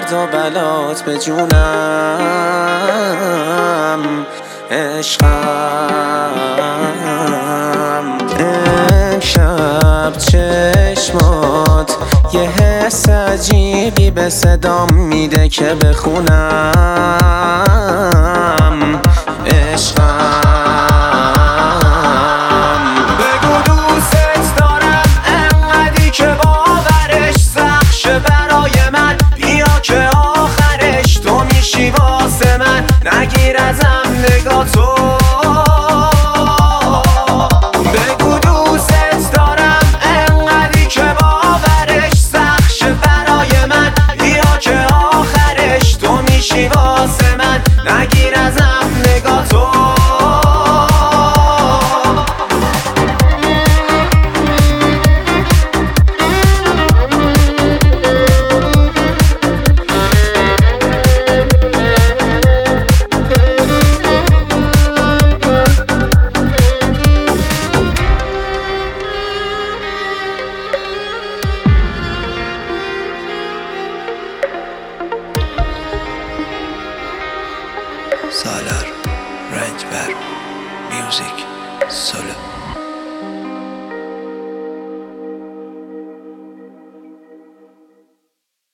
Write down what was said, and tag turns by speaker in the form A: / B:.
A: درد و بلات به جونم عشقم. امشب چشمات یه حس عجیبی به صدام میده که بخونم عشقم. بگو دوست دارم انقدی که باورش سخت شه برای من، بیا که آخرش تو میشی واسه من، نگیر ازم نگاتو. بگو دوست دارم انقدی که باورش سخت شه برای من، بیا که آخرش تو میشی واسه من، نگیر ازم نگاتو.
B: سالار رنجبر میوزیک سولو.